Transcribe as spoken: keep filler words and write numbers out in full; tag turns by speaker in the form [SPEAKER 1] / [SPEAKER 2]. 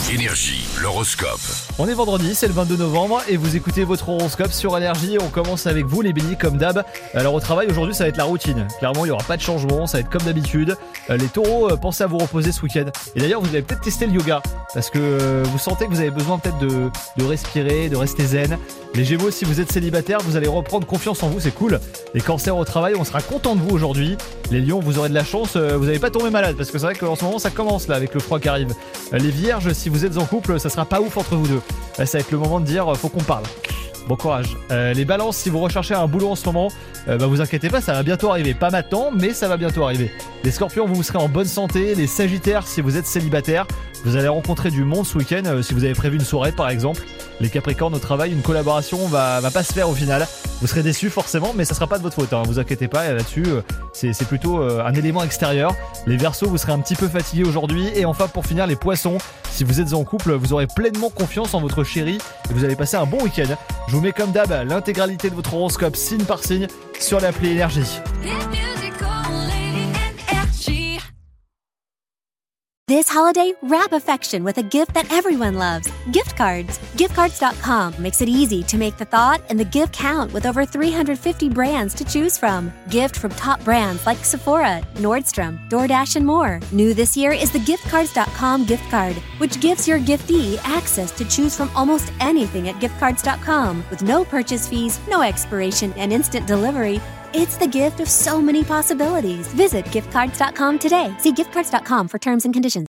[SPEAKER 1] Énergie, l'horoscope.
[SPEAKER 2] On est vendredi, c'est le vingt-deux novembre et vous écoutez votre horoscope sur Énergie. On commence avec vous les béliers comme d'hab. Alors au travail aujourd'hui ça va être la routine. Clairement il n'y aura pas de changement, ça va être comme d'habitude. Les taureaux, pensez à vous reposer ce week-end. Et d'ailleurs vous allez peut-être tester le yoga parce que vous sentez que vous avez besoin peut-être de, de respirer, de rester zen. Les gémeaux, si vous êtes célibataire, vous allez reprendre confiance en vous, c'est cool. Les cancers au travail, on sera content de vous aujourd'hui. Les lions, vous aurez de la chance, vous n'allez pas tomber malade parce que c'est vrai qu'en ce moment ça commence là avec le froid qui arrive. Les vierges, si vous êtes en couple, ça sera pas ouf entre vous deux. Ça va être le moment de dire faut qu'on parle. Bon courage. Euh, les balances, si vous recherchez un boulot en ce moment, euh, bah vous inquiétez pas, ça va bientôt arriver. Pas maintenant, mais ça va bientôt arriver. Les scorpions, vous serez en bonne santé. Les sagittaires, si vous êtes célibataire, vous allez rencontrer du monde ce week-end, euh, si vous avez prévu une soirée par exemple. Les capricornes, au travail, une collaboration va, va pas se faire au final. Vous serez déçus forcément, mais ça sera pas de votre faute, hein. Vous inquiétez pas, là-dessus, euh, c'est, c'est plutôt euh, un élément extérieur. Les verseaux, vous serez un petit peu fatigués aujourd'hui. Et enfin, pour finir, les poissons, si vous êtes en couple, vous aurez pleinement confiance en votre chérie et vous allez passer un bon week-end. Je vous mets comme d'hab l'intégralité de votre horoscope signe par signe sur l'appli Énergie.
[SPEAKER 3] This holiday, wrap affection with a gift that everyone loves. Gift cards. gift cards dot com makes it easy to make the thought and the gift count with over three hundred fifty brands to choose from. Gift from top brands like Sephora, Nordstrom, DoorDash, and more. New this year is the gift cards dot com gift card, which gives your giftee access to choose from almost anything at gift cards dot com with no purchase fees, no expiration, and instant delivery. It's the gift of so many possibilities. Visit gift cards dot com today. See gift cards dot com for terms and conditions.